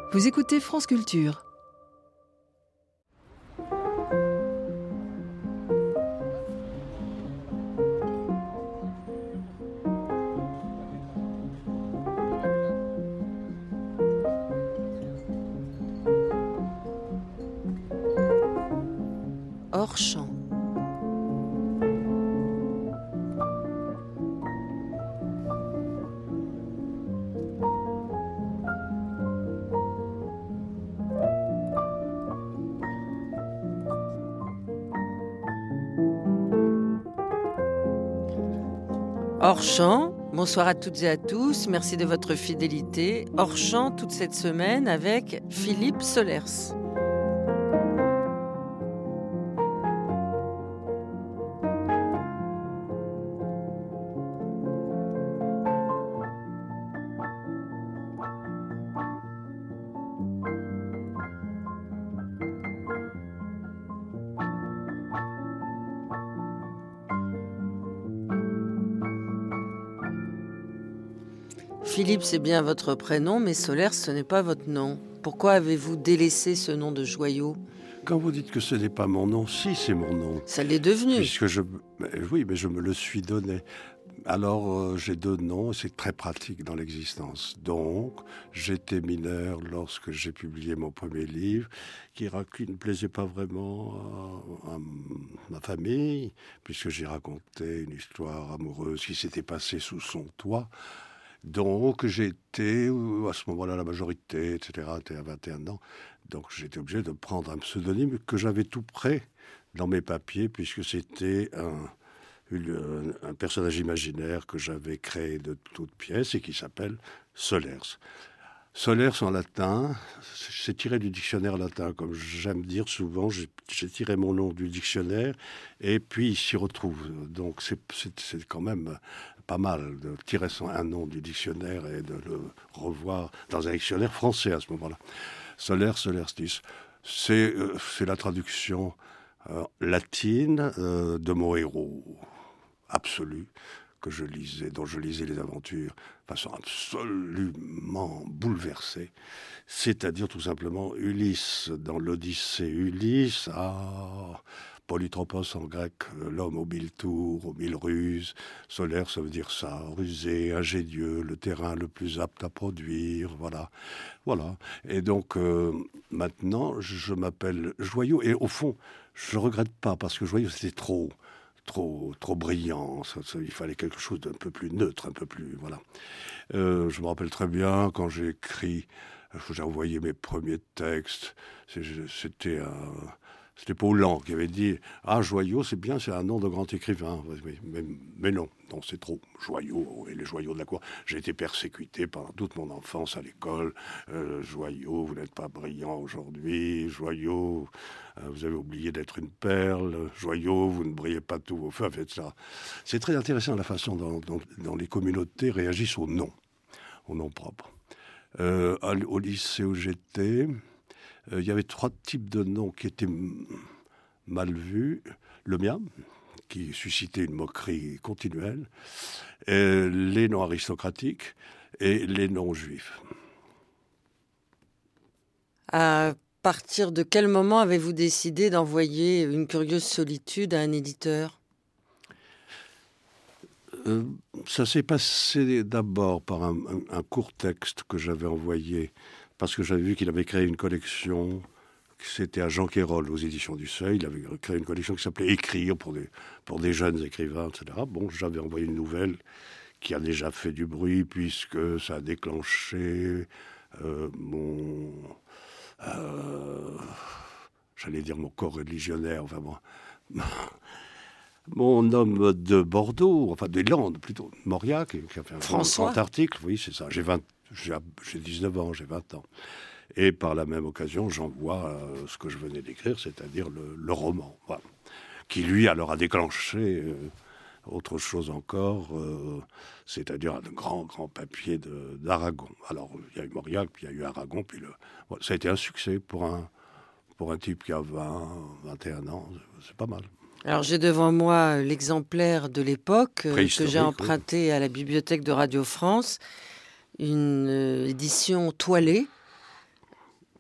Vous écoutez France Culture. Hors champ. Hors champ, bonsoir à toutes et à tous, merci de votre fidélité. Hors champ toute cette semaine avec Philippe Solers. Philippe, c'est bien votre prénom, mais Solers, ce n'est pas votre nom. Pourquoi avez-vous délaissé ce nom de joyau ? Quand vous dites que ce n'est pas mon nom, si, c'est mon nom. Ça l'est devenu. Oui, mais je me le suis donné. Alors, j'ai deux noms, c'est très pratique dans l'existence. Donc, j'étais mineur lorsque j'ai publié mon premier livre, qui ne plaisait pas vraiment à ma famille, puisque j'ai raconté une histoire amoureuse qui s'était passée sous son toit. Donc, j'étais, à ce moment-là, la majorité, etc., j'étais à 21 ans. Donc, j'étais obligé de prendre un pseudonyme que j'avais tout prêt dans mes papiers, puisque c'était un personnage imaginaire que j'avais créé de toutes pièces et qui s'appelle Solers. Solers en latin, c'est tiré du dictionnaire latin, comme j'aime dire souvent, j'ai tiré mon nom du dictionnaire et puis il s'y retrouve. Donc c'est quand même pas mal de tirer un nom du dictionnaire et de le revoir dans un dictionnaire français à ce moment-là. Solers, Solerstis, c'est la traduction latine de mon héros absolu que je lisais, dont je lisais les aventures de façon absolument bouleversée, c'est-à-dire tout simplement Ulysse dans l'Odyssée. Ulysse Polytropos en grec, l'homme aux 1000 tours, aux 1000 ruses. Solaire, ça veut dire ça, rusé, ingénieux, le terrain le plus apte à produire, voilà. Et donc, maintenant, je m'appelle Joyau, et au fond, je regrette pas, parce que Joyau, c'était trop brillant, il fallait quelque chose d'un peu plus neutre, un peu plus, voilà. Je me rappelle très bien quand j'ai envoyé mes premiers textes, c'était Paul qui avait dit « Ah, Joyau, c'est bien, c'est un nom de grand écrivain. » Mais non, c'est trop. Joyau et les joyaux de la cour. J'ai été persécuté pendant toute mon enfance à l'école. Joyau, vous n'êtes pas brillant aujourd'hui. Joyau, vous avez oublié d'être une perle. Joyau, vous ne brillez pas tous vos feux, etc. C'est très intéressant la façon dont les communautés réagissent au nom propre. Au lycée où j'étais, il y avait 3 types de noms qui étaient mal vus. Le mien, qui suscitait une moquerie continuelle, les noms aristocratiques et les noms juifs. À partir de quel moment avez-vous décidé d'envoyer Une curieuse solitude à un éditeur ? Ça s'est passé d'abord par un court texte que j'avais envoyé, parce que j'avais vu qu'il avait créé une collection, c'était à Jean Quérol, aux éditions du Seuil. Il avait créé une collection qui s'appelait « Écrire » pour des jeunes écrivains, etc. Bon, j'avais envoyé une nouvelle qui a déjà fait du bruit, puisque ça a déclenché j'allais dire mon corps religionnaire, enfin bon... Mon homme de Bordeaux, enfin des Landes plutôt, Mauriac, qui a fait un grand article, oui, c'est ça. J'ai 19 ans, j'ai 20 ans. Et par la même occasion, j'envoie ce que je venais d'écrire, c'est-à-dire le roman, voilà, qui lui alors a déclenché autre chose encore, c'est-à-dire un grand papier d'Aragon. Alors, il y a eu Mauriac, puis il y a eu Aragon, puis voilà, ça a été un succès pour un type qui a 21 ans, c'est pas mal. Alors j'ai devant moi l'exemplaire de l'époque que j'ai emprunté à la bibliothèque de Radio France, une édition toilée.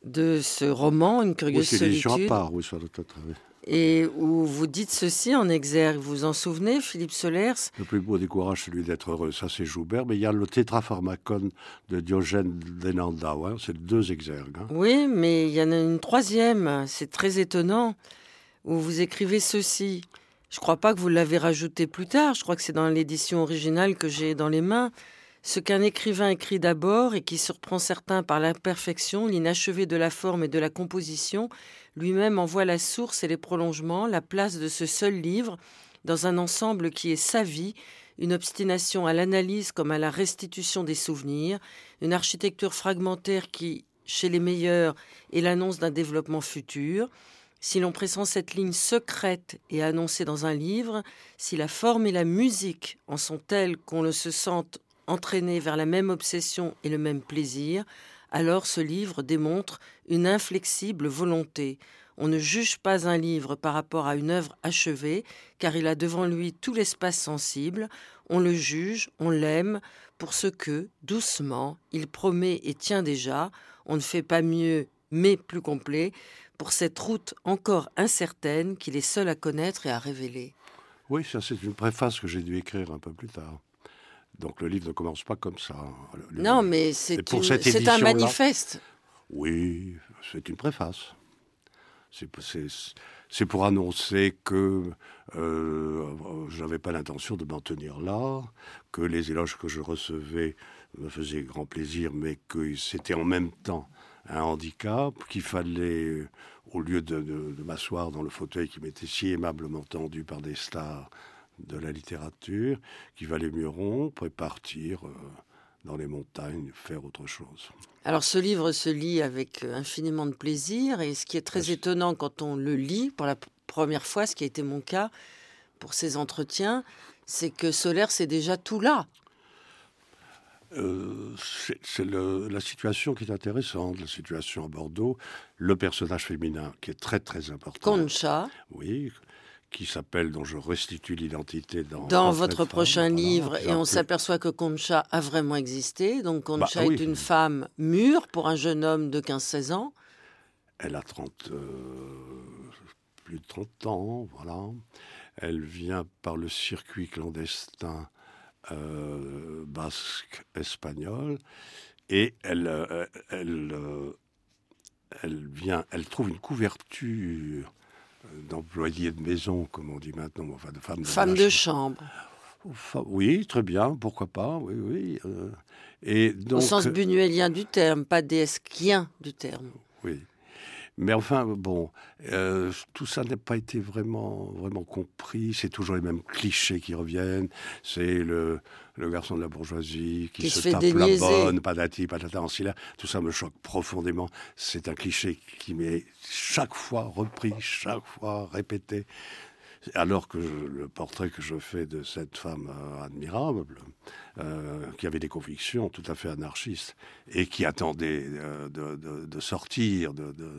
de ce roman, Une curieuse c'est l'édition solitude. à part, oui, ça doit être. Oui. Et où vous dites ceci en exergue. Vous vous en souvenez, Philippe Solers? Le plus beau des courages, celui d'être heureux, ça c'est Joubert. Mais il y a le Tétrapharmacon de Diogène d'Enandau, hein, c'est 2 exergues. Hein. Oui, mais il y en a une troisième, c'est très étonnant, où vous écrivez ceci. Je ne crois pas que vous l'avez rajouté plus tard, je crois que c'est dans l'édition originale que j'ai dans les mains. Ce qu'un écrivain écrit d'abord et qui surprend certains par l'imperfection, l'inachevé de la forme et de la composition, lui-même en voit la source et les prolongements, la place de ce seul livre dans un ensemble qui est sa vie, une obstination à l'analyse comme à la restitution des souvenirs, une architecture fragmentaire qui, chez les meilleurs, est l'annonce d'un développement futur. Si l'on pressent cette ligne secrète et annoncée dans un livre, si la forme et la musique en sont telles qu'on ne se sente entraîné vers la même obsession et le même plaisir, alors ce livre démontre une inflexible volonté. On ne juge pas un livre par rapport à une œuvre achevée, car il a devant lui tout l'espace sensible. On le juge, on l'aime, pour ce que, doucement, il promet et tient déjà. On ne fait pas mieux, mais plus complet, pour cette route encore incertaine qu'il est seul à connaître et à révéler. Oui, ça c'est une préface que j'ai dû écrire un peu plus tard. Donc le livre ne commence pas comme ça. Non, mais c'est un manifeste. Oui, c'est une préface. C'est pour annoncer que je n'avais pas l'intention de m'en tenir là, que les éloges que je recevais me faisaient grand plaisir, mais que c'était en même temps un handicap, qu'il fallait, au lieu de m'asseoir dans le fauteuil qui m'était si aimablement tendu par des stars de la littérature, qu'il valait mieux rompre et partir dans les montagnes, faire autre chose. Alors ce livre se lit avec infiniment de plaisir, et ce qui est très étonnant quand on le lit pour la première fois, ce qui a été mon cas pour ces entretiens, c'est que Solers c'est déjà tout là. C'est la situation qui est intéressante, la situation à Bordeaux, le personnage féminin qui est très très important. Concha. Oui, qui s'appelle, dont je restitue l'identité dans votre prochain livre, et on s'aperçoit que Concha a vraiment existé. Donc Concha est une femme mûre pour un jeune homme de 15-16 ans. Elle a plus de 30 ans, voilà. Elle vient par le circuit clandestin basque espagnol, et elle trouve une couverture d'employé de maison, comme on dit maintenant, enfin de femme de chambre. Oui, très bien, pourquoi pas, oui. Et donc, au sens buñuelien du terme, pas déesquien du terme. Oui. Mais enfin, bon, tout ça n'a pas été vraiment compris. C'est toujours les mêmes clichés qui reviennent. C'est le garçon de la bourgeoisie qui se tape la bonne, patati, patata, en cela. Tout ça me choque profondément. C'est un cliché qui m'est chaque fois repris, chaque fois répété. Alors que le portrait que je fais de cette femme admirable, qui avait des convictions tout à fait anarchistes et qui attendait de sortir de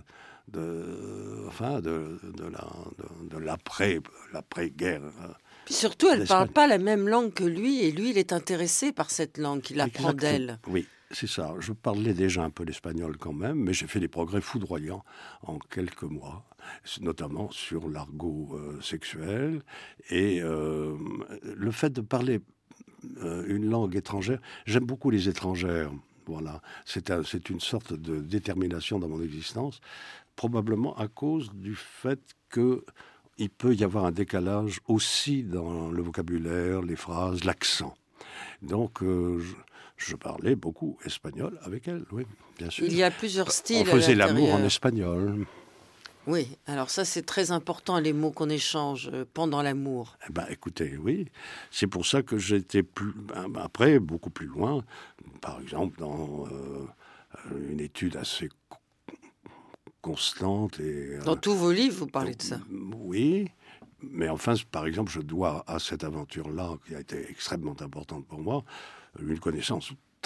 l'après-guerre. Puis surtout, elle ne parle pas la même langue que lui, et lui, il est intéressé par cette langue qu'il apprend d'elle. Oui, c'est ça. Je parlais déjà un peu l'espagnol quand même, mais j'ai fait des progrès foudroyants en quelques mois, notamment sur l'argot sexuel. Et le fait de parler une langue étrangère, j'aime beaucoup les étrangères. Voilà, c'est une sorte de détermination dans mon existence, probablement à cause du fait qu'il peut y avoir un décalage aussi dans le vocabulaire, les phrases, l'accent. Donc, je parlais beaucoup espagnol avec elle, oui, bien sûr. Il y a plusieurs styles. On faisait l'amour en espagnol. Oui, alors ça c'est très important, les mots qu'on échange pendant l'amour. Écoutez, oui, c'est pour ça que j'étais après beaucoup plus loin, par exemple dans une étude assez constante. Dans tous vos livres, vous parlez de ça. Oui, mais enfin, par exemple, je dois à cette aventure-là, qui a été extrêmement importante pour moi, une connaissance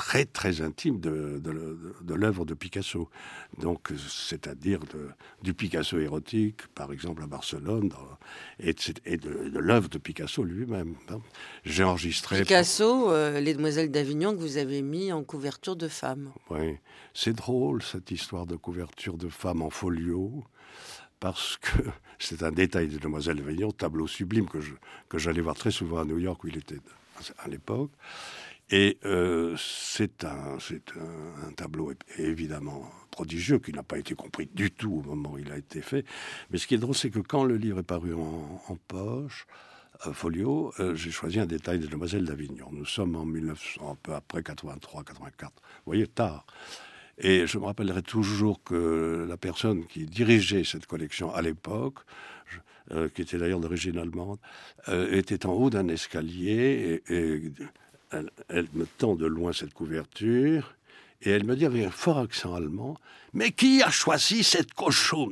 très très intime de l'œuvre de Picasso. Donc, c'est-à-dire du Picasso érotique, par exemple à Barcelone, et de l'œuvre de Picasso lui-même. J'ai enregistré... Picasso, Les Demoiselles d'Avignon, que vous avez mis en couverture de femme. Oui, c'est drôle cette histoire de couverture de femme en folio, parce que c'est un détail des Demoiselles d'Avignon, tableau sublime que j'allais voir très souvent à New York où il était à l'époque. Et c'est un tableau évidemment prodigieux qui n'a pas été compris du tout au moment où il a été fait. Mais ce qui est drôle, c'est que quand le livre est paru en poche, folio, j'ai choisi un détail des Demoiselles d'Avignon. Nous sommes en 1900, un peu après 83, 84. Vous voyez, tard. Et je me rappellerai toujours que la personne qui dirigeait cette collection à l'époque, qui était d'ailleurs d'origine allemande, était en haut d'un escalier et elle me tend de loin cette couverture et elle me dit avec un fort accent allemand « Mais qui a choisi cette cochonnerie ?»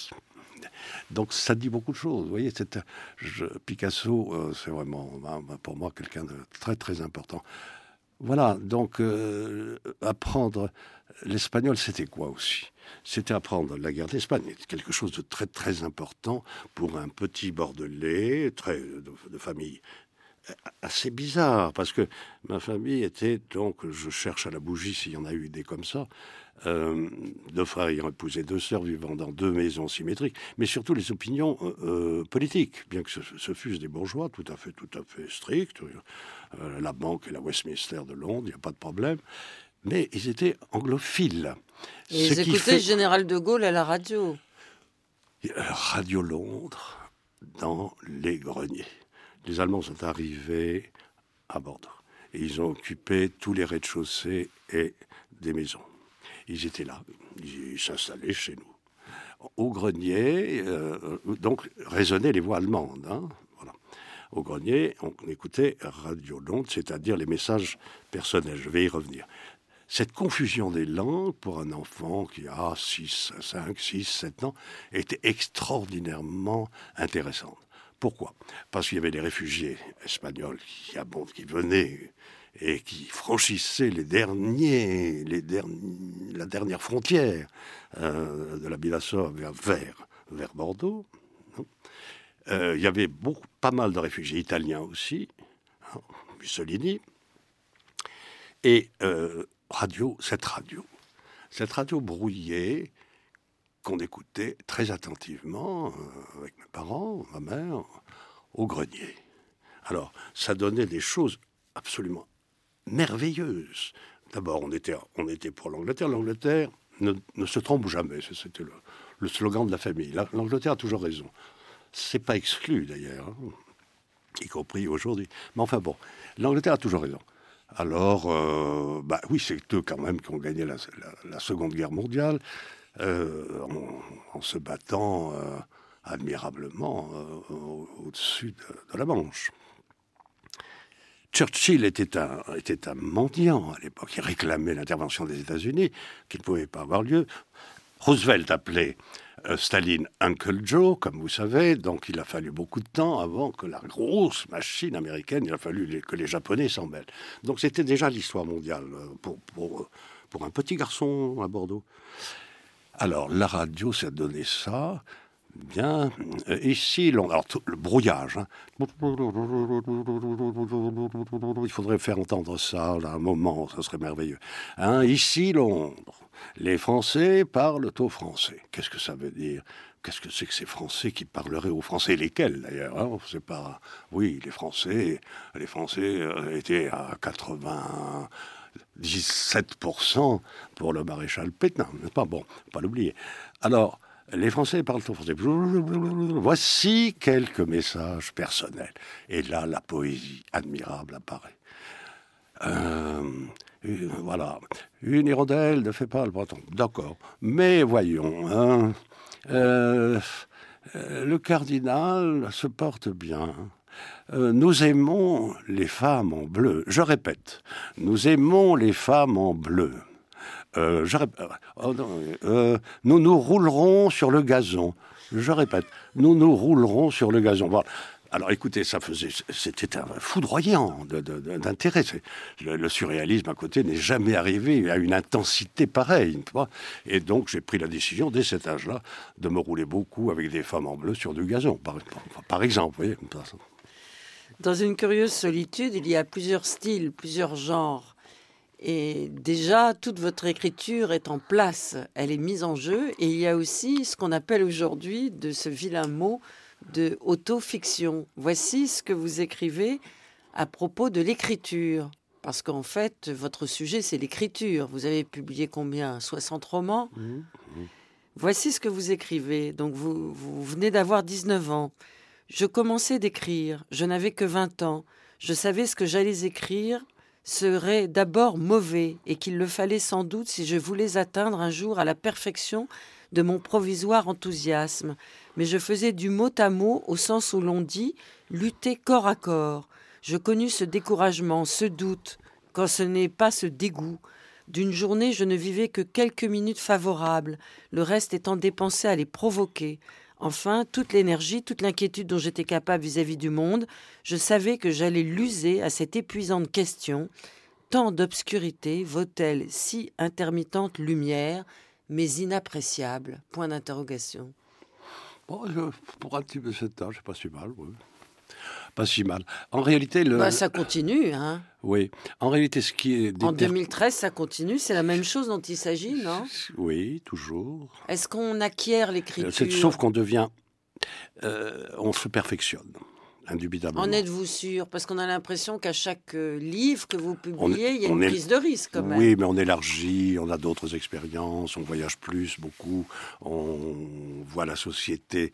Donc ça dit beaucoup de choses. Vous voyez, Picasso, c'est vraiment pour moi quelqu'un de très très important. Voilà, donc apprendre l'espagnol, c'était quoi aussi? C'était apprendre la guerre d'Espagne, quelque chose de très très important pour un petit Bordelais, de famille assez bizarre, parce que ma famille était, donc, je cherche à la bougie s'il y en a eu des comme ça, deux frères ayant épousé deux sœurs vivant dans deux maisons symétriques, mais surtout les opinions politiques, bien que ce fussent des bourgeois tout à fait stricts, la banque et la Westminster de Londres, il n'y a pas de problème, mais ils étaient anglophiles. Et ils écoutaient le général de Gaulle à la radio. Radio Londres, dans les greniers. Les Allemands sont arrivés à Bordeaux et ils ont occupé tous les rez-de-chaussée et des maisons. Ils étaient là, ils s'installaient chez nous. Au grenier, donc résonnaient les voix allemandes. Voilà. Au grenier, on écoutait Radio Londres, c'est-à-dire les messages personnels. Je vais y revenir. Cette confusion des langues, pour un enfant qui a 5, 6, 7 ans, était extraordinairement intéressante. Pourquoi? Parce qu'il y avait des réfugiés espagnols qui venaient et qui franchissaient la dernière frontière de la Bidasoa vers Bordeaux. Il y avait pas mal de réfugiés italiens aussi, Mussolini. Et cette radio brouillée, qu'on écoutait très attentivement avec mes parents, ma mère, au grenier. Alors, ça donnait des choses absolument merveilleuses. D'abord, on était pour l'Angleterre. L'Angleterre ne se trompe jamais. C'était le slogan de la famille. L'Angleterre a toujours raison. C'est pas exclu, d'ailleurs, y compris aujourd'hui. Mais enfin bon, l'Angleterre a toujours raison. Alors, oui, c'est eux quand même qui ont gagné la Seconde Guerre mondiale. En se battant admirablement au-dessus de la Manche. Churchill était un mendiant à l'époque. Il réclamait l'intervention des États-Unis, qui ne pouvait pas avoir lieu. Roosevelt appelait Staline Uncle Joe, comme vous savez, donc il a fallu beaucoup de temps avant que la grosse machine américaine, il a fallu que les Japonais s'en mêlent. Donc c'était déjà l'histoire mondiale pour un petit garçon à Bordeaux. Alors, la radio, ça donnait ça. Bien, ici, alors, le brouillage. Il faudrait faire entendre ça, là, un moment, ça serait merveilleux. Ici, Londres. Les Français parlent au français. Qu'est-ce que ça veut dire? Qu'est-ce que c'est que ces Français qui parleraient aux Français? Lesquels, d'ailleurs? C'est pas... Oui, les Français étaient à 97% pour le maréchal Pétain, n'est-ce pas? Bon, pas l'oublier. Alors, les Français parlent au français. Voici quelques messages personnels. Et là, la poésie admirable apparaît. Voilà. Une hirondelle ne fait pas le breton. D'accord. Mais voyons, le cardinal se porte bien. Nous aimons les femmes en bleu. Je répète, nous aimons les femmes en bleu. Nous nous roulerons sur le gazon. Je répète, nous nous roulerons sur le gazon. Voilà. Alors écoutez, c'était un foudroyant d'intérêt. Le surréalisme à côté n'est jamais arrivé à une intensité pareille. Tu vois. Et donc j'ai pris la décision, dès cet âge-là, de me rouler beaucoup avec des femmes en bleu sur du gazon, par exemple. Vous voyez. Dans une curieuse solitude, il y a plusieurs styles, plusieurs genres. Et déjà, toute votre écriture est en place, elle est mise en jeu. Et il y a aussi ce qu'on appelle aujourd'hui, de ce vilain mot, de autofiction. Voici ce que vous écrivez à propos de l'écriture. Parce qu'en fait, votre sujet, c'est l'écriture. Vous avez publié combien ? 60 romans ? Voici ce que vous écrivez. Donc, vous venez d'avoir 19 ans. Je commençais d'écrire. Je n'avais que 20 ans. Je savais ce que j'allais écrire serait d'abord mauvais et qu'il le fallait sans doute si je voulais atteindre un jour à la perfection de mon provisoire enthousiasme. Mais je faisais du mot à mot au sens où l'on dit lutter corps à corps. Je connus ce découragement, ce doute, quand ce n'est pas ce dégoût. D'une journée, je ne vivais que quelques minutes favorables, le reste étant dépensé à les provoquer. Enfin, toute l'énergie, toute l'inquiétude dont j'étais capable vis-à-vis du monde, je savais que j'allais l'user à cette épuisante question. Tant d'obscurité vaut-elle si intermittente lumière, mais inappréciable ? Point d'interrogation. Bon, pour un type de cet âge, c'est pas si mal, oui. Pas si mal. En réalité, ça continue, hein. Oui. En réalité, ce qui est... En 2013, ça continue. C'est la même chose dont il s'agit, non ? Oui, toujours. Est-ce qu'on acquiert l'écriture ? Sauf qu'on devient... on se perfectionne, indubitablement. En êtes-vous sûr ? Parce qu'on a l'impression qu'à chaque livre que vous publiez, il y a une prise de risque, quand même. Oui, mais on élargit, on a d'autres expériences, on voyage plus, beaucoup, on voit la société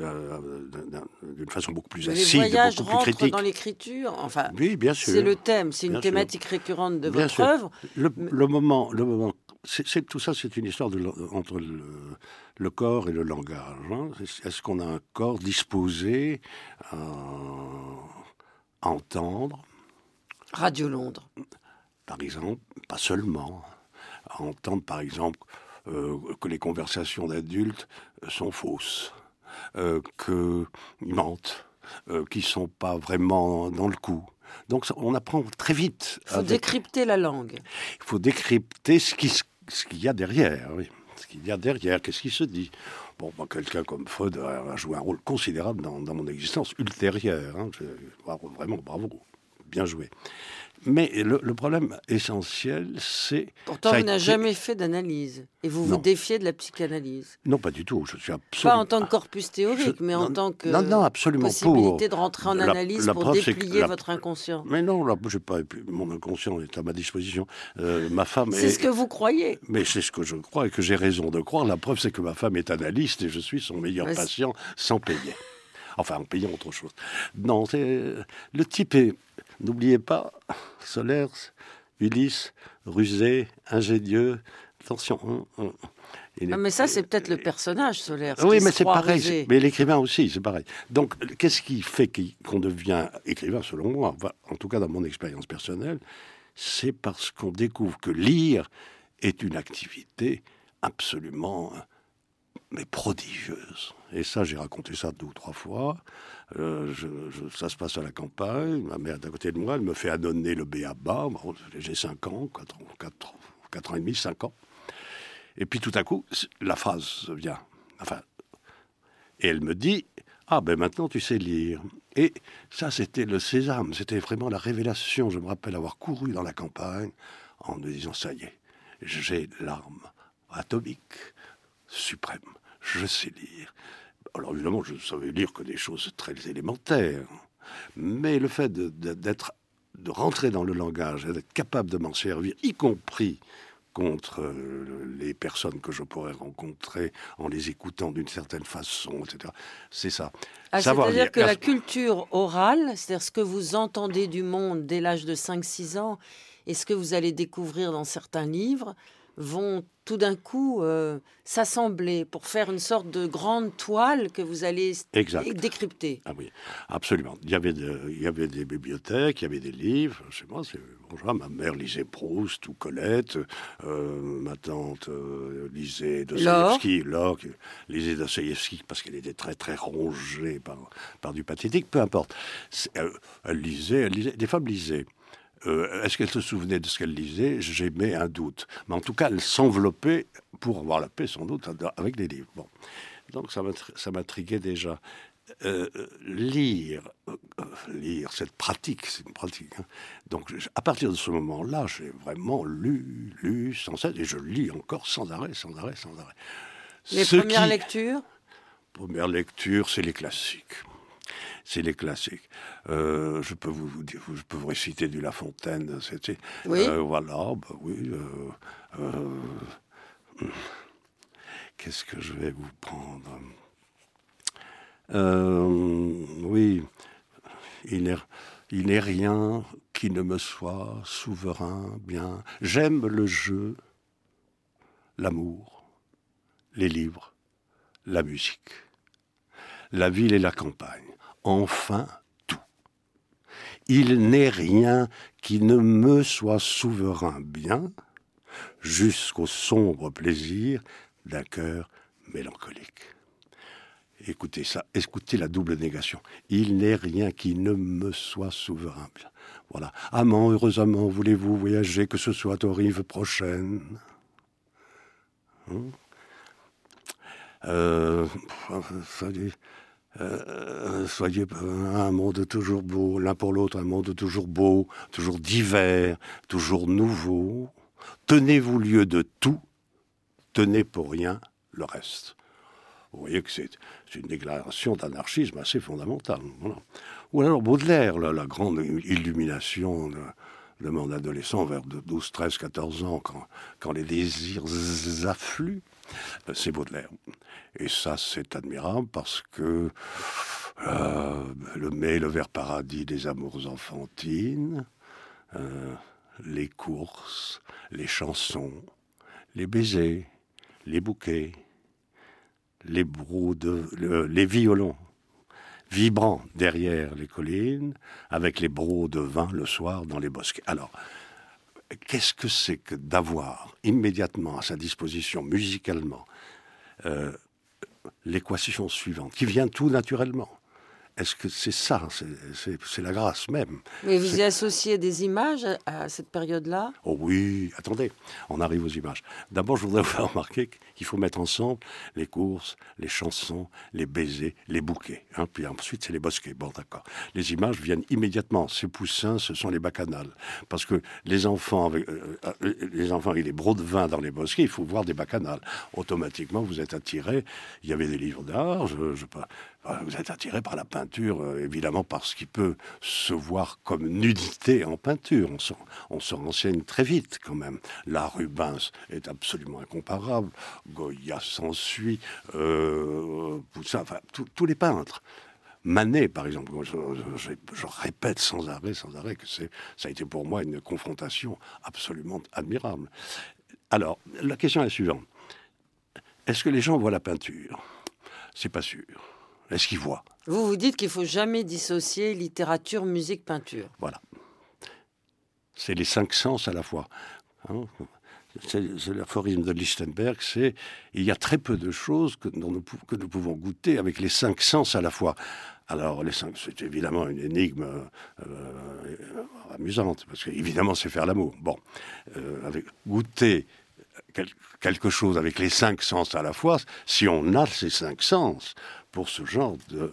d'une façon beaucoup plus acide, beaucoup plus critique. Les voyages rentrent dans l'écriture, enfin, oui, bien sûr. C'est le thème, c'est une bien thématique récurrente de bien votre sûr. œuvre. Le moment, tout ça, c'est une histoire entre le corps et le langage. Hein. Est-ce qu'on a un corps disposé à entendre ? Radio Londres. Par exemple, pas seulement. À entendre, par exemple, que les conversations d'adultes sont fausses, qu'ils mentent, qu'ils ne sont pas vraiment dans le coup. Donc, on apprend très vite. Il faut décrypter la langue. Il faut décrypter ce qu'il y a derrière, oui. Ce qu'il y a derrière, qu'est-ce qui se dit. Bon, quelqu'un comme Freud a joué un rôle considérable dans mon existence ultérieure. Hein. Vraiment, bravo, bien joué. Mais le problème essentiel, c'est... Pourtant, vous n'avez jamais fait d'analyse. Et vous défiez de la psychanalyse. Non, pas du tout. Je suis absolument... Pas en tant que corpus théorique, mais en tant que absolument possibilité de rentrer en analyse pour déplier votre inconscient. Mais non, là, j'ai pas... mon inconscient est à ma disposition. Ma femme c'est ce que vous croyez. Mais c'est ce que je crois et que j'ai raison de croire. La preuve, c'est que ma femme est analyste et je suis son meilleur patient sans payer. Enfin, en payant autre chose. Non, le type est... N'oubliez pas, Solers, Ulysse, rusé, ingénieux. Attention. Mais ça, c'est peut-être le personnage, Solers. Oui, mais c'est pareil. Rusé. Mais l'écrivain aussi, c'est pareil. Donc, qu'est-ce qui fait qu'on devient écrivain, selon moi, en tout cas dans mon expérience personnelle, c'est parce qu'on découvre que lire est une activité absolument... mais prodigieuse. Et ça, j'ai raconté ça 2 ou 3 fois. Ça se passe à la campagne. Ma mère est à côté de moi. Elle me fait adonner le b.a.-ba. J'ai 5 ans, 4 ans et demi, 5 ans. Et puis tout à coup, la phrase vient. Enfin, et elle me dit, maintenant tu sais lire. Et ça, c'était le sésame. C'était vraiment la révélation. Je me rappelle avoir couru dans la campagne en me disant, ça y est, j'ai l'arme atomique suprême. Je sais lire. Alors évidemment, je ne savais lire que des choses très élémentaires. Mais le fait de rentrer dans le langage, et d'être capable de m'en servir, y compris contre les personnes que je pourrais rencontrer en les écoutant d'une certaine façon, etc. C'est ça. C'est-à-dire que la culture orale, c'est-à-dire ce que vous entendez du monde dès l'âge de 5-6 ans, et ce que vous allez découvrir dans certains livres, vont tout d'un coup s'assembler pour faire une sorte de grande toile que vous allez décrypter. Ah oui, absolument. Il y avait des bibliothèques, il y avait des livres. Chez moi, bonjour, ma mère lisait Proust ou Colette, ma tante lisait Dostoïevski, Laure lisait Dostoïevski parce qu'elle était très très rongée par du pathétique, peu importe. Elle lisait, des femmes lisaient. Est-ce qu'elle se souvenait de ce qu'elle lisait? J'émets un doute. Mais en tout cas, elle s'enveloppait, pour avoir la paix sans doute, avec des livres. Bon. Donc ça m'intriguait déjà. Lire, cette pratique, c'est une pratique. Hein. Donc à partir de ce moment-là, j'ai vraiment lu sans cesse, et je lis encore sans arrêt. Les premières lectures? Première lecture, c'est les classiques. Je peux vous réciter du La Fontaine. Oui. Voilà, oui. Qu'est-ce que je vais vous prendre? Oui. Il n'est rien qui ne me soit souverain bien. J'aime le jeu, l'amour, les livres, la musique, la ville et la campagne. Enfin, tout. Il n'est rien qui ne me soit souverain bien, jusqu'au sombre plaisir d'un cœur mélancolique. Écoutez ça, écoutez la double négation. Il n'est rien qui ne me soit souverain bien. Voilà. Amant, heureux amant, voulez-vous voyager, que ce soit aux rives prochaines? Soyez un monde toujours beau, l'un pour l'autre, un monde toujours beau, toujours divers, toujours nouveau. Tenez-vous lieu de tout, tenez pour rien le reste. Vous voyez que c'est une déclaration d'anarchisme assez fondamentale. Voilà. Ou alors Baudelaire, la grande illumination de mon adolescent vers 12, 13, 14 ans, quand les désirs affluent, c'est Baudelaire. Et ça, c'est admirable parce que le mai, le vert paradis des amours enfantines, les courses, les chansons, les baisers, les bouquets, les les violons vibrants derrière les collines, avec les brocs de vin le soir dans les bosquets. Alors, qu'est-ce que c'est que d'avoir immédiatement à sa disposition, musicalement, l'équation suivante, qui vient tout naturellement? Est-ce que c'est ça? C'est la grâce même. Mais vous y associez des images à cette période-là? Oh oui, attendez, on arrive aux images. D'abord, je voudrais vous faire remarquer qu'il faut mettre ensemble les courses, les chansons, les baisers, les bouquets. Hein, puis ensuite, c'est les bosquets. Bon, d'accord. Les images viennent immédiatement. Ces poussins, ce sont les bacchanales. Parce que les enfants avec les brocs de vin dans les bosquets, il faut voir des bacchanales. Automatiquement, vous êtes attiré. Il y avait des livres d'art, vous êtes attiré par la peinture, évidemment, parce qu'il peut se voir comme nudité en peinture. On se renseigne très vite, quand même. L'art Rubens est absolument incomparable. Goya s'ensuit, Poussin, enfin, tous les peintres. Manet, par exemple, je répète sans arrêt que ça a été pour moi une confrontation absolument admirable. Alors, la question est la suivante. Est-ce que les gens voient la peinture? C'est pas sûr. Est-ce qu'ils voient? Vous dites qu'il ne faut jamais dissocier littérature, musique, peinture. Voilà. C'est les 5 sens à la fois. Hein, c'est l'aphorisme de Lichtenberg, il y a très peu de choses que nous pouvons goûter avec les 5 sens à la fois. Alors, les 5, c'est évidemment une énigme amusante, parce qu'évidemment, c'est faire l'amour. Bon, goûter quelque chose avec les 5 sens à la fois, si on a ces 5 sens pour ce genre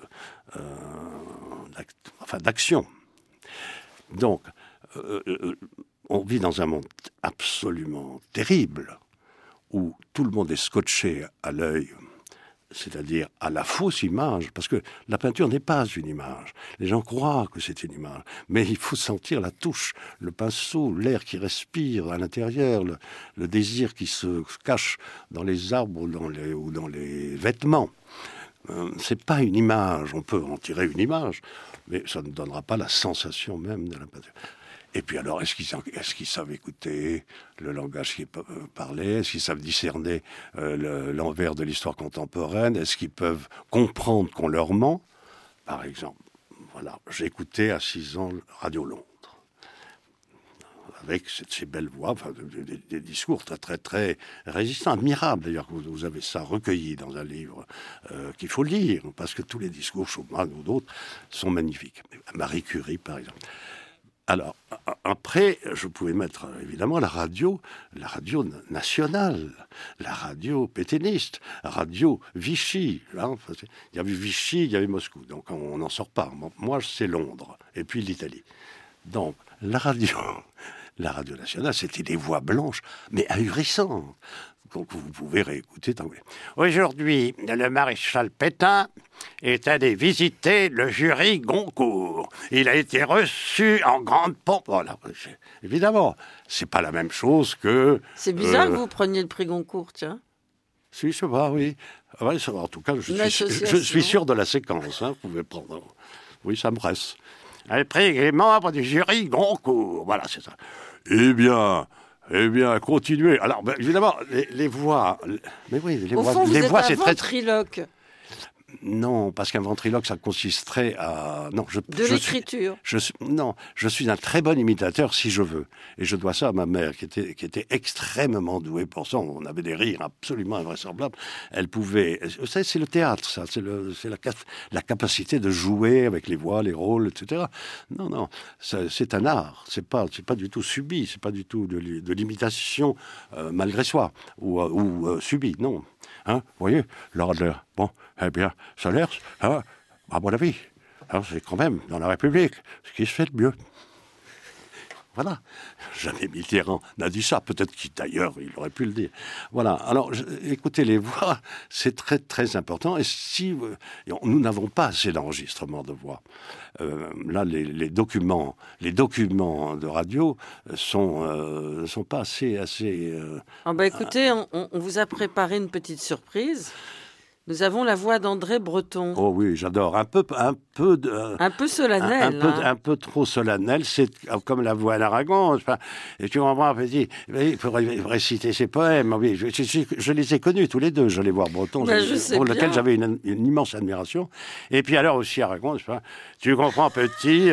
d'action. Donc, on vit dans un monde absolument terrible où tout le monde est scotché à l'œil, c'est-à-dire à la fausse image, parce que la peinture n'est pas une image. Les gens croient que c'est une image, mais il faut sentir la touche, le pinceau, l'air qui respire à l'intérieur, le désir qui se cache dans les arbres ou dans les vêtements. C'est pas une image, on peut en tirer une image, mais ça ne donnera pas la sensation même de la peinture. Et puis alors, est-ce qu'ils savent écouter le langage qui est parlé? Est-ce qu'ils savent discerner l'envers de l'histoire contemporaine? Est-ce qu'ils peuvent comprendre qu'on leur ment? Par exemple, voilà, j'ai écouté à 6 ans Radio Londres, avec ces belles voix, enfin, des discours très, très, très résistants, admirables. D'ailleurs, vous avez ça recueilli dans un livre qu'il faut lire, parce que tous les discours, Schumann ou d'autres, sont magnifiques. Marie Curie, par exemple. Alors, après, je pouvais mettre, évidemment, la radio nationale, la radio pétainiste, radio Vichy. Hein, il y avait Vichy, il y avait Moscou, donc on n'en sort pas. Moi, c'est Londres, et puis l'Italie. Donc, la radio nationale, c'était des voix blanches, mais ahurissantes. Donc, vous pouvez réécouter. Aujourd'hui, le maréchal Pétain est allé visiter le jury Goncourt. Il a été reçu en grande pompe. Voilà. Évidemment, c'est pas la même chose que... C'est bizarre que vous preniez le prix Goncourt, tiens. Si, je sais pas, oui. Ouais, en tout cas, je suis sûr de la séquence. Hein, vous pouvez prendre... Oui, ça me reste. Le prix est membre du jury Goncourt. Voilà, c'est ça. Eh bien, continuez. Alors, évidemment, les voix... Mais oui, les voix... Au fond, les voix, c'est très... ventriloque. Non, parce qu'un ventriloque, ça consisterait à... Non, l'écriture. Je suis un très bon imitateur, si je veux. Et je dois ça à ma mère, qui était extrêmement douée pour ça. On avait des rires absolument invraisemblables. Elle pouvait... Vous savez, c'est le théâtre, ça. C'est la capacité de jouer avec les voix, les rôles, etc. Non, c'est un art. C'est pas du tout subi. C'est pas du tout de l'imitation malgré soi ou subi, non. Hein, vous voyez, l'ordre, bon, eh bien, Solers, hein, à mon avis, hein, c'est quand même, dans la République, ce qui se fait de mieux. Voilà. Jamais Mitterrand n'a dit ça. Peut-être qu'il, d'ailleurs, il aurait pu le dire. Voilà. Alors, écoutez, les voix, c'est très, très important. Et si nous n'avons pas assez d'enregistrements de voix, là, les documents de radio sont pas assez. Écoutez, on vous a préparé une petite surprise. Nous avons la voix d'André Breton. Oh oui, j'adore. Un peu solennel. Un peu trop solennel. C'est comme la voix d'Aragon. Enfin, et tu comprends, petit. Il faut réciter ses poèmes. Oui, je les ai connus tous les deux. Je les vois Breton, pour lequel j'avais une immense admiration. Et puis alors aussi Aragon. Enfin, tu comprends, petit.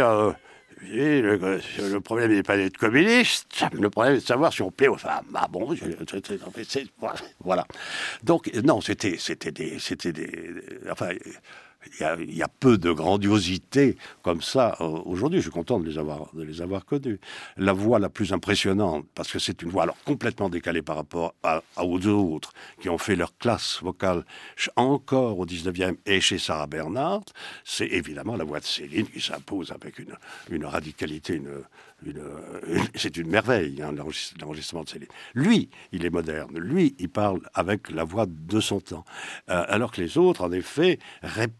Le problème n'est pas d'être communiste, le problème est de savoir si on plaît aux femmes. Ah bon, voilà. Donc, non, c'était des... Enfin, il y a peu de grandiosité comme ça aujourd'hui. Je suis content de les avoir connus. La voix la plus impressionnante, parce que c'est une voix alors complètement décalée par rapport aux autres qui ont fait leur classe vocale encore au 19e et chez Sarah Bernhardt, c'est évidemment la voix de Céline qui s'impose avec une radicalité, c'est une merveille, hein, l'enregistrement de Céline. Lui, il est moderne. Lui, il parle avec la voix de son temps. Alors que les autres, en effet, répètent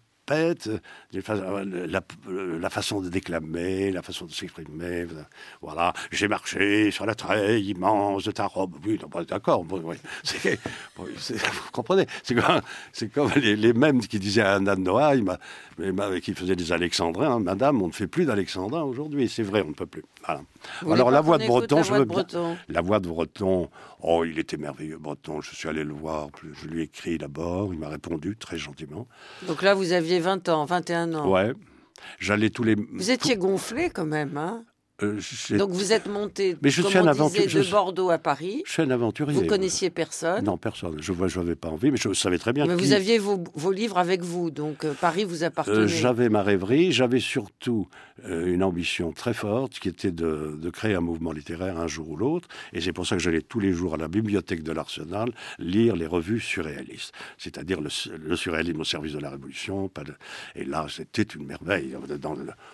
la façon de déclamer, la façon de s'exprimer. Voilà, j'ai marché sur la treille immense de ta robe. Oui, non, d'accord. Oui. Vous comprenez, c'est comme les mêmes qui disaient à Anna de Noailles, qui faisaient des alexandrins. Madame, on ne fait plus d'alexandrins aujourd'hui. C'est vrai, on ne peut plus. Voilà. Alors la voix de Breton, je veux bien. La voix de Breton, oh, il était merveilleux, Breton. Je suis allé le voir, je lui ai écrit d'abord, il m'a répondu très gentiment. Donc là, vous aviez 20 ans, 21 ans. Ouais. J'allais tous les... Vous étiez gonflé quand même, hein? Donc vous êtes monté, mais de Bordeaux à Paris. Je suis un aventurier. Vous connaissiez personne? Non, personne. Je n'avais pas envie, mais je savais très bien. Mais vous aviez vos livres avec vous, donc Paris vous appartenait. J'avais ma rêverie, j'avais surtout une ambition très forte qui était de créer un mouvement littéraire un jour ou l'autre. Et c'est pour ça que j'allais tous les jours à la bibliothèque de l'Arsenal lire les revues surréalistes, c'est-à-dire le surréalisme au service de la Révolution. Et là, c'était une merveille.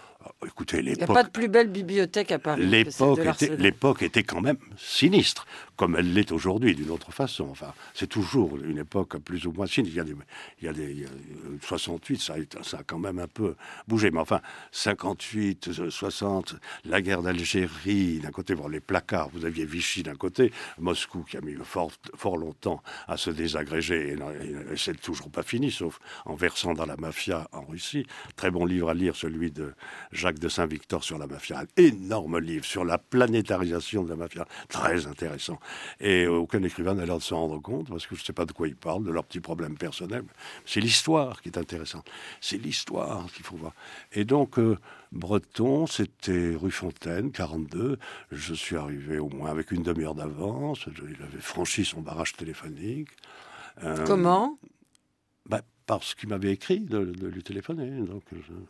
Écoutez, l'époque... Il n'y a pas de plus belle bibliothèque à Paris. L'époque était quand même sinistre. comme elle l'est aujourd'hui, d'une autre façon. Enfin, c'est toujours une époque plus ou moins... Il y a des 68, ça a quand même un peu bougé. Mais enfin, 58, 60, la guerre d'Algérie, d'un côté, les placards, vous aviez Vichy d'un côté, Moscou qui a mis fort longtemps à se désagréger, et c'est toujours pas fini, sauf en versant dans la mafia en Russie. Très bon livre à lire, celui de Jacques de Saint-Victor sur la mafia. Un énorme livre sur la planétarisation de la mafia. Très intéressant. Et aucun écrivain n'a l'air de s'en rendre compte, parce que je ne sais pas de quoi ils parlent, de leurs petits problèmes personnels. C'est l'histoire qui est intéressante. C'est l'histoire qu'il faut voir. Et donc, Breton, c'était rue Fontaine, 42. Je suis arrivé au moins avec une demi-heure d'avance. Il avait franchi son barrage téléphonique. Comment ? Parce qu'il m'avait écrit de lui téléphoner. Donc,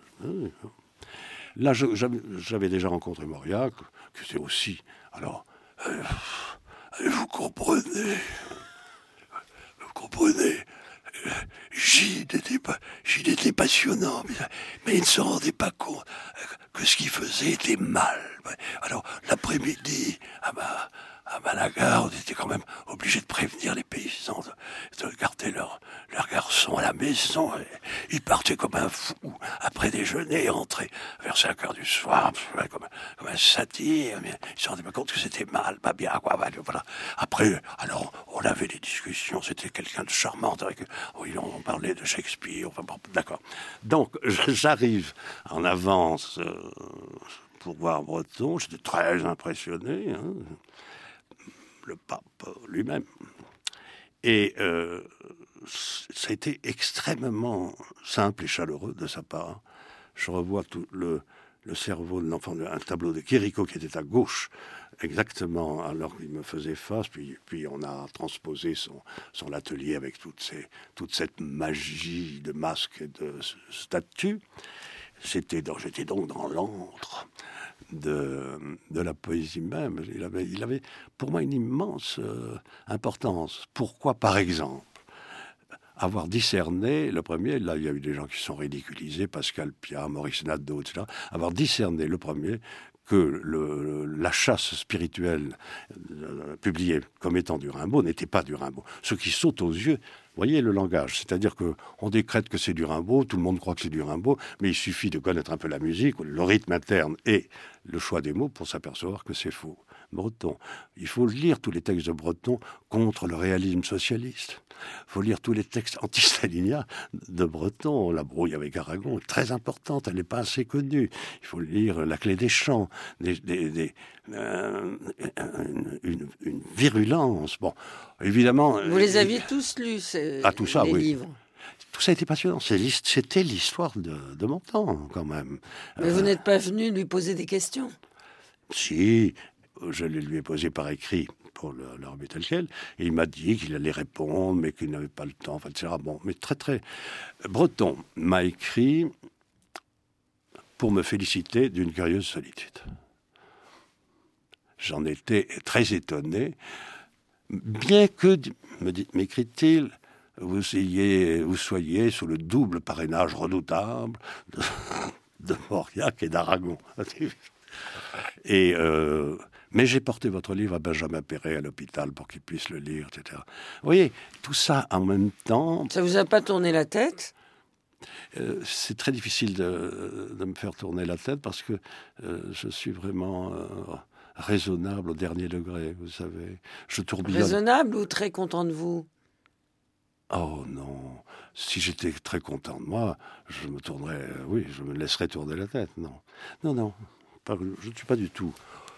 là, j'avais déjà rencontré Mauriac, qui était aussi... Alors, vous comprenez, Gide était passionnant, mais il ne se rendait pas compte que ce qu'il faisait était mal. Alors, l'après-midi, à Malaga, on était quand même obligé de prévenir les paysans de garder leur garçon à la maison. Et ils partaient comme un fou après déjeuner et rentraient vers 5 heures du soir, comme un satyre. Mais ils ne se rendaient pas compte que c'était mal, pas bien, quoi. Voilà. Après, alors, on avait des discussions. C'était quelqu'un de charmant. Oui, on parlait de Shakespeare. Enfin, bon, d'accord. Donc, j'arrive en avance pour voir Breton. J'étais très impressionné. Le pape lui-même. Et ça a été extrêmement simple et chaleureux de sa part. Je revois tout le cerveau de l'enfant, un tableau de Chérico qui était à gauche, exactement alors qu'il me faisait face. Puis on a transposé son atelier avec toute cette magie de masques et de statues. J'étais donc dans l'antre de la poésie même. Il avait pour moi une immense importance. Pourquoi, par exemple, avoir discerné, le premier, là il y a eu des gens qui sont ridiculisés, Pascal Piat, Maurice Nadeau, etc., avoir discerné le premier que la chasse spirituelle publiée comme étant du Rimbaud n'était pas du Rimbaud. Ce qui saute aux yeux, voyez le langage, c'est-à-dire qu'on décrète que c'est du Rimbaud, tout le monde croit que c'est du Rimbaud, mais il suffit de connaître un peu la musique, le rythme interne et le choix des mots pour s'apercevoir que c'est faux. Breton. Il faut lire tous les textes de Breton contre le réalisme socialiste. Il faut lire tous les textes anti-staliniens de Breton. La brouille avec Aragon est très importante, elle n'est pas assez connue. Il faut lire La Clé des Champs, une virulence. Bon, évidemment... Vous les aviez tous lus, tout ça, les oui. livres. Tout ça a été passionnant. C'était l'histoire de mon temps, quand même. Mais vous n'êtes pas venu lui poser des questions ? Si... Je les lui ai posé par écrit pour le remettre tel quel, et il m'a dit qu'il allait répondre, mais qu'il n'avait pas le temps, enfin, etc. Bon, mais très... Breton m'a écrit pour me féliciter d'une curieuse solitude. J'en étais très étonné, bien que, m'écrit-il, vous soyez sous le double parrainage redoutable de Mauriac et d'Aragon. Et... mais j'ai porté votre livre à Benjamin Perret à l'hôpital pour qu'il puisse le lire, etc. Vous voyez, tout ça en même temps... Ça vous a pas tourné la tête ? C'est très difficile de me faire tourner la tête parce que je suis vraiment raisonnable au dernier degré, vous savez. Je tourbillonne. Raisonnable ou très content de vous ? Oh non, si j'étais très content de moi, je me laisserais tourner la tête, non. Non, je ne suis pas du tout...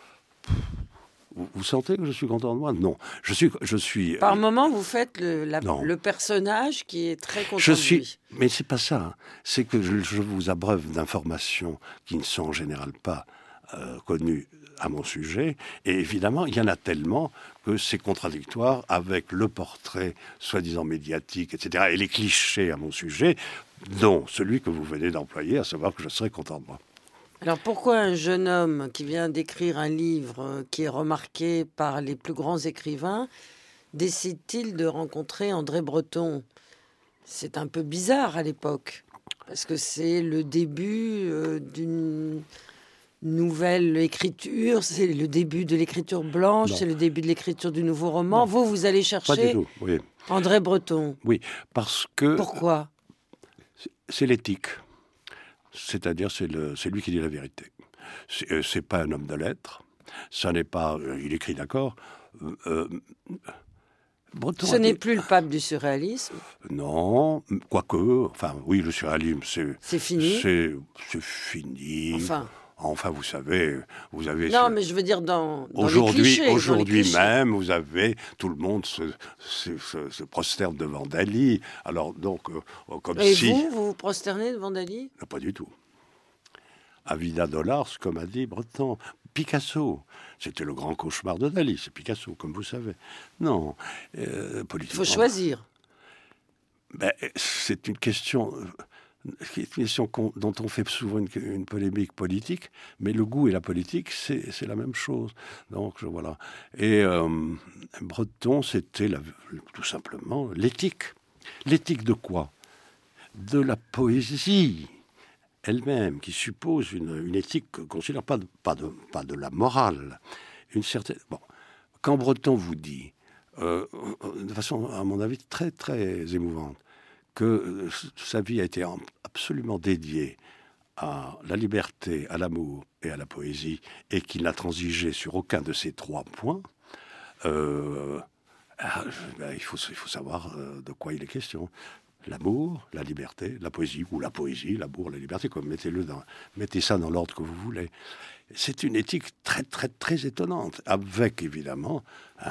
Vous sentez que je suis content de moi ? Non. Je suis. Par moment, vous faites le personnage qui est très content de lui. Mais c'est pas ça. C'est que je vous abreuve d'informations qui ne sont en général pas connues à mon sujet. Et évidemment, il y en a tellement que c'est contradictoire avec le portrait soi-disant médiatique, etc. Et les clichés à mon sujet, dont celui que vous venez d'employer, à savoir que je serais content de moi. Alors pourquoi un jeune homme qui vient d'écrire un livre qui est remarqué par les plus grands écrivains décide-t-il de rencontrer André Breton ? C'est un peu bizarre à l'époque, parce que c'est le début nouvelle écriture, c'est le début de l'écriture blanche, Non. c'est le début de l'écriture du nouveau roman. Non. Vous allez Pas du chercher tout, oui. André Breton. Oui, parce que Pourquoi? c'est l'éthique. C'est-à-dire, c'est lui qui dit la vérité. C'est pas un homme de lettres. Ça n'est pas... il écrit, d'accord. Breton Ce a n'est dit- plus le pape du surréalisme. Non, quoique... Enfin, oui, le surréalisme, C'est fini. c'est fini. Enfin, vous savez, vous avez... non, mais je veux dire dans les Aujourd'hui, clichés. dans les aujourd'hui clichés. même, vous avez tout le monde se prosterne devant Dali. Alors donc, comme Et si vous vous prosternez devant Dali? pas du tout. Avida Dollars, comme a dit Breton, Picasso, c'était le grand cauchemar de Dali. C'est Picasso, comme vous savez. Non, Il politiquement. faut choisir. Ben, c'est une question. Dont on fait souvent une polémique politique, mais le goût et la politique, c'est la même chose. Donc, voilà. Et Breton, c'était tout simplement l'éthique. L'éthique de quoi? De la poésie elle-même, qui suppose une éthique qu'on ne considère pas de la morale. Une certaine... Bon, quand Breton vous dit, de façon, à mon avis, très, très émouvante, que sa vie a été absolument dédiée à la liberté, à l'amour et à la poésie, et qu'il n'a transigé sur aucun de ces trois points, il faut savoir de quoi il est question. L'amour, la liberté, la poésie, ou la poésie, l'amour, la liberté, comme mettez ça dans l'ordre que vous voulez. C'est une éthique très, très, très étonnante, avec évidemment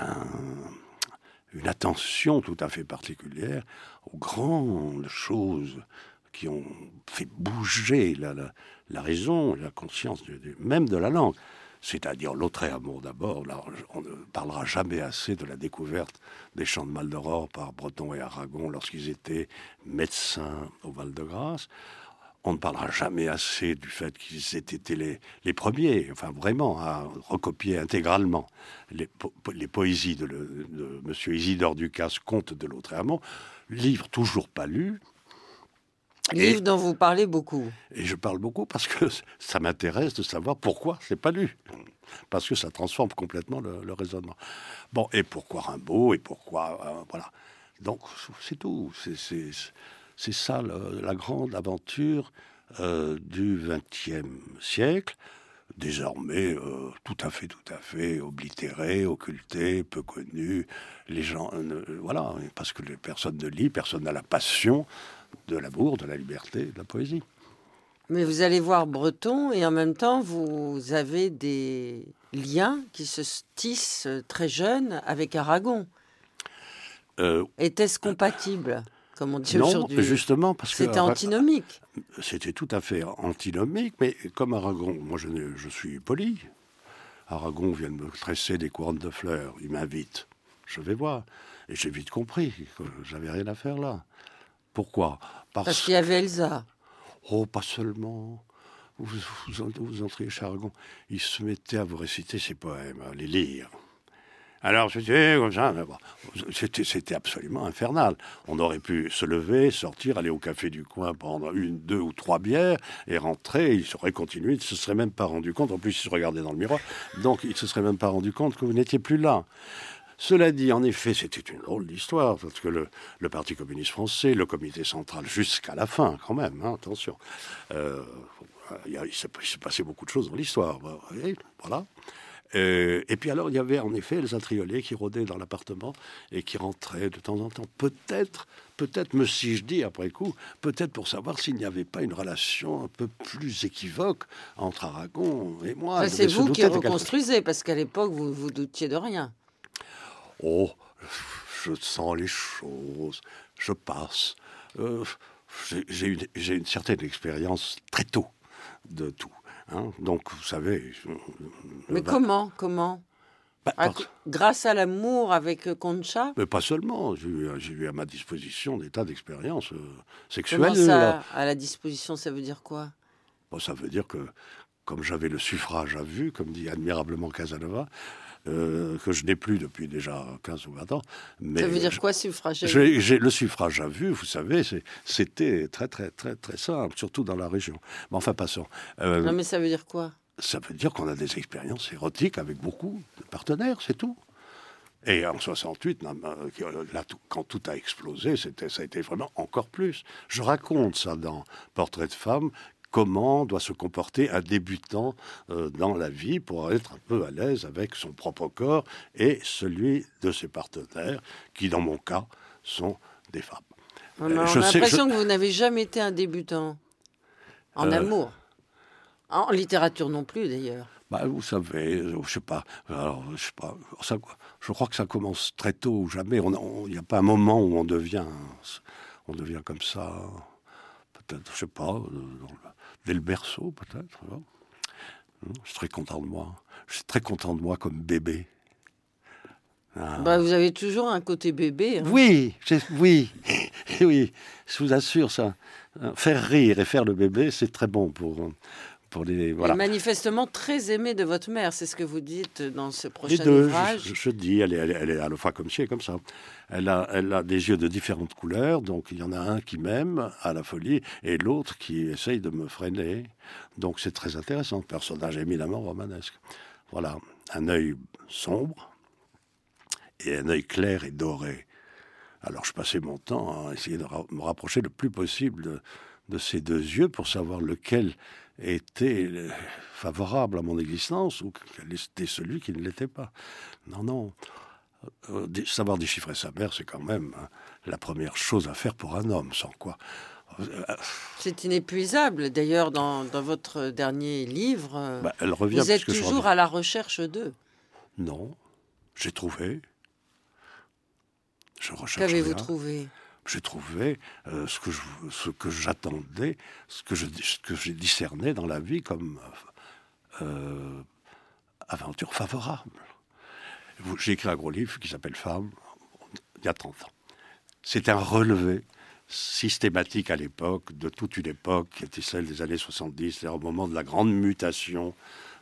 une attention tout à fait particulière aux grandes choses qui ont fait bouger la raison, la conscience, même de la langue. C'est-à-dire l'autre et amour d'abord. Là, on ne parlera jamais assez de la découverte des champs de Maldoror par Breton et Aragon lorsqu'ils étaient médecins au Val-de-Grâce. On ne parlera jamais assez du fait qu'ils aient été les premiers, enfin vraiment, à recopier intégralement les poésies de M. Isidore Ducasse, Comte de Lautréamont, livre toujours pas lu. Livre dont vous parlez beaucoup. Et je parle beaucoup parce que ça m'intéresse de savoir pourquoi c'est pas lu. Parce que ça transforme complètement le raisonnement. Bon, et pourquoi Rimbaud, et pourquoi... voilà. Donc, c'est tout. C'est ça la grande aventure du XXe siècle, désormais tout à fait oblitéré, occulté, peu connu. Les gens, voilà, parce que personne ne lit, personne n'a la passion de l'amour, de la liberté, de la poésie. Mais vous allez voir Breton et en même temps, vous avez des liens qui se tissent très jeunes avec Aragon. Était-ce compatible, comme on dit non, aujourd'hui? justement, parce que... C'était antinomique. C'était tout à fait antinomique, mais comme Aragon, moi je suis poli. Aragon vient de me tresser des couronnes de fleurs, il m'invite. Je vais voir. Et j'ai vite compris que j'avais rien à faire là. Pourquoi? Parce qu'il y avait Elsa. Oh, pas seulement. Vous entriez chez Aragon. Il se mettait à vous réciter ses poèmes, à les lire. Alors, c'était comme ça. Bon, c'était absolument infernal. On aurait pu se lever, sortir, aller au café du coin, prendre 1, 2 ou 3 bières et rentrer. Il serait continué. Il ne se serait même pas rendu compte. En plus, il se regardait dans le miroir. Donc, il ne se serait même pas rendu compte que vous n'étiez plus là. Cela dit, en effet, c'était une drôle d'histoire, parce que le Parti communiste français, le comité central, jusqu'à la fin, quand même, hein, attention, il s'est passé beaucoup de choses dans l'histoire. Voilà. Et puis alors, il y avait en effet Elsa Triolet qui rôdait dans l'appartement et qui rentrait de temps en temps. Peut-être, me suis-je dit après coup, peut-être pour savoir s'il n'y avait pas une relation un peu plus équivoque entre Aragon et moi. C'est vous qui reconstruisez, parce qu'à l'époque, vous vous doutiez de rien. Oh, je sens les choses, je passe. J'ai une certaine expérience très tôt de tout. Hein. Donc, vous savez... Mais comment grâce à l'amour avec Concha? Mais pas seulement. J'ai eu à ma disposition des tas d'expériences sexuelles. Comment ça, à la disposition, ça veut dire quoi? Bon, ça veut dire que, comme j'avais le suffrage à vue, comme dit admirablement Casanova, que je n'ai plus depuis déjà 15 ou 20 ans. Mais ça veut dire quoi, suffrage à vue? Le suffrage à vue, vous savez, c'était très, très, très, très simple, surtout dans la région. Mais enfin, passons. Non, mais ça veut dire quoi? ça veut dire qu'on a des expériences érotiques avec beaucoup de partenaires, c'est tout. Et en 68, là, quand tout a explosé, ça a été vraiment encore plus. Je raconte ça dans Portrait de femme, comment doit se comporter un débutant dans la vie pour être un peu à l'aise avec son propre corps et celui de ses partenaires, qui, dans mon cas, sont des femmes. On a l'impression que vous n'avez jamais été un débutant en amour. En littérature non plus, d'ailleurs. Vous savez, je sais pas, je crois que ça commence très tôt ou jamais. Il n'y a pas un moment où on devient comme ça, peut-être, je sais pas, dès le berceau, peut-être. Je suis très content de moi. Je suis très content de moi comme bébé. Vous avez toujours un côté bébé. Hein. Oui, oui, je vous assure ça. Faire rire et faire le bébé, c'est très bon pour les... Voilà. Et manifestement très aimé de votre mère, c'est ce que vous dites dans ce prochain les deux, ouvrage. Je dis, elle est à la fois comme ci et comme ça. Elle a des yeux de différentes couleurs, donc il y en a un qui m'aime à la folie et l'autre qui essaye de me freiner. Donc c'est très intéressant, personnage éminemment romanesque. Voilà, un œil sombre et un œil clair et doré. Alors je passais mon temps à essayer de me rapprocher le plus possible de ces deux yeux pour savoir lequel était favorable à mon existence ou quel était celui qui ne l'était pas. Non. Savoir déchiffrer sa mère, c'est quand même la première chose à faire pour un homme, sans quoi... C'est inépuisable. D'ailleurs, dans votre dernier livre, elle revient vous êtes toujours à la recherche d'eux. Non, j'ai trouvé. Je recherche Qu'avez-vous rien. trouvé ? J'ai trouvé ce que j'attendais, ce que j'ai discerné dans la vie comme aventure favorable. J'ai écrit un gros livre qui s'appelle Femme, il y a 30 ans. C'est un relevé systématique à l'époque, de toute une époque qui était celle des années 70, c'est-à-dire au moment de la grande mutation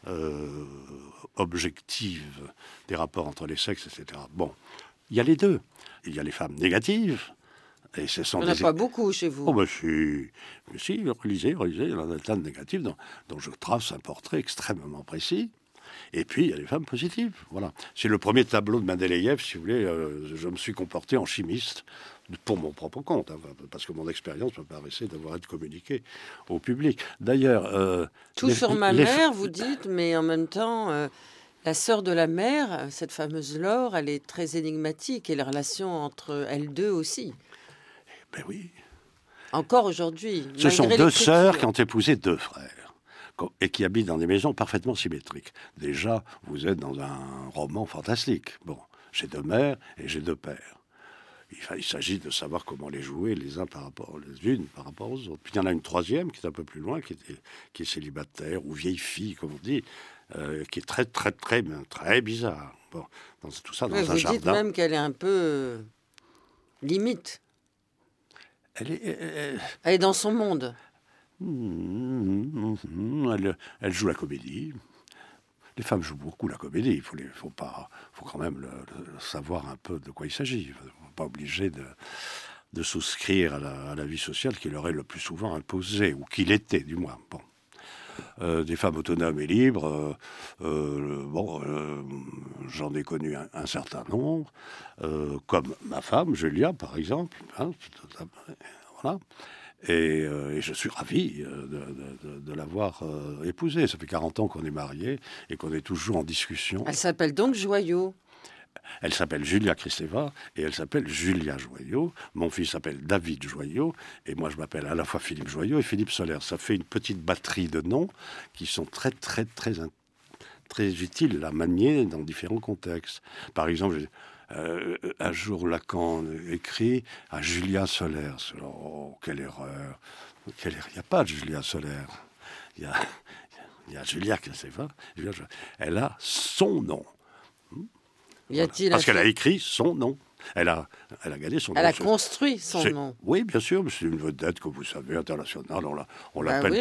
objective des rapports entre les sexes, etc. Bon, il y a les deux. Il y a les femmes négatives. Et ce sont il n'y en a pas beaucoup chez vous. Oh, mais si, relisez, il y en a un tas de négatifs dont je trace un portrait extrêmement précis. Et puis, il y a les femmes positives. Voilà. C'est le premier tableau de Mendeleïev, si vous voulez. Je me suis comporté en chimiste pour mon propre compte, parce que mon expérience me paraissait devoir être communiquée au public. D'ailleurs... Tout sur ma mère, vous dites, mais en même temps... la sœur de la mère, cette fameuse Laure, elle est très énigmatique et les relations entre elles deux aussi. Ben oui. Encore aujourd'hui. Ce sont deux sœurs qui ont épousé deux frères et qui habitent dans des maisons parfaitement symétriques. Déjà, vous êtes dans un roman fantastique. Bon, j'ai deux mères et j'ai deux pères. Il s'agit de savoir comment les jouer les unes par rapport aux autres. Puis il y en a une troisième qui est un peu plus loin, qui est célibataire ou vieille fille, comme on dit, qui est très, très, très, très bizarre. Bon, tout ça dans un jardin. Vous dites même qu'elle est un peu limite. Elle est dans son monde. Elle joue la comédie. Les femmes jouent beaucoup la comédie. Il faut quand même savoir un peu de quoi il s'agit. On n'est pas obligé de souscrire à la vie sociale qui leur est le plus souvent imposée, ou qu'il était, du moins. Bon. Des femmes autonomes et libres, j'en ai connu un certain nombre, comme ma femme, Julia, par exemple. Voilà. Et je suis ravi de l'avoir épousée. Ça fait 40 ans qu'on est mariés et qu'on est toujours en discussion. Elle s'appelle donc Joyau. Elle s'appelle Julia Kristeva et elle s'appelle Julia Joyau. Mon fils s'appelle David Joyau et moi je m'appelle à la fois Philippe Joyau et Philippe Soler. Ça fait une petite batterie de noms qui sont très très très très utiles à manier dans différents contextes. Par exemple, un jour Lacan écrit à Julia Soler. Oh, quelle erreur! Il n'y a pas de Julia Soler. Il y a Julia Kristeva. Elle a son nom. Parce qu'elle a écrit son nom. Elle a gagné son nom. Elle a construit son nom. Oui, bien sûr, mais c'est une vedette, comme vous savez, internationale. On l'appelle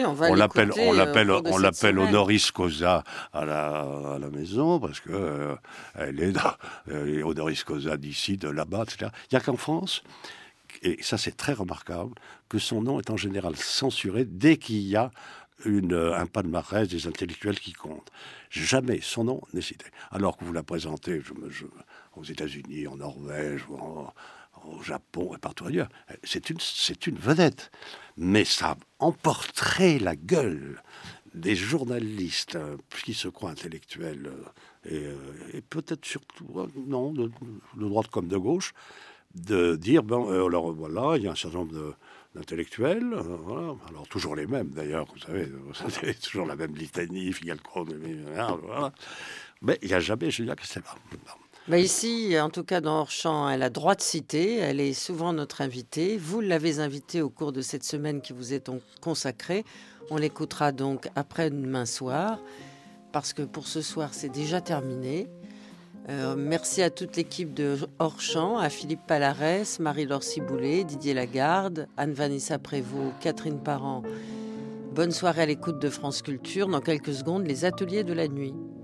Honoris Causa à la maison, parce que elle est Honoris Causa d'ici, de là-bas, etc. Il n'y a qu'en France, et ça c'est très remarquable, que son nom est en général censuré dès qu'il y a un palmarès des intellectuels qui comptent. Jamais son nom n'est cité. Alors que vous la présentez aux États-Unis, en Norvège, au Japon et partout ailleurs, c'est une vedette. Mais ça emporterait la gueule des journalistes qui se croient intellectuels et peut-être surtout, de droite comme de gauche, de dire, alors voilà, il y a un certain nombre d'intellectuels, voilà. Alors toujours les mêmes d'ailleurs, vous savez, c'est toujours la même litanie, Finkielkraut, voilà. Mais il n'y a jamais Julia Kristeva. Ici, en tout cas dans Hors-Champ, elle a droit de citer, elle est souvent notre invitée. Vous l'avez invitée au cours de cette semaine qui vous est consacrée. On l'écoutera donc après-demain soir, parce que pour ce soir, c'est déjà terminé. Merci à toute l'équipe de Hors-Champ, à Philippe Palarès, Marie-Laure Ciboulet, Didier Lagarde, Anne-Vanessa Prévost, Catherine Parent. Bonne soirée à l'écoute de France Culture. Dans quelques secondes, les ateliers de la nuit.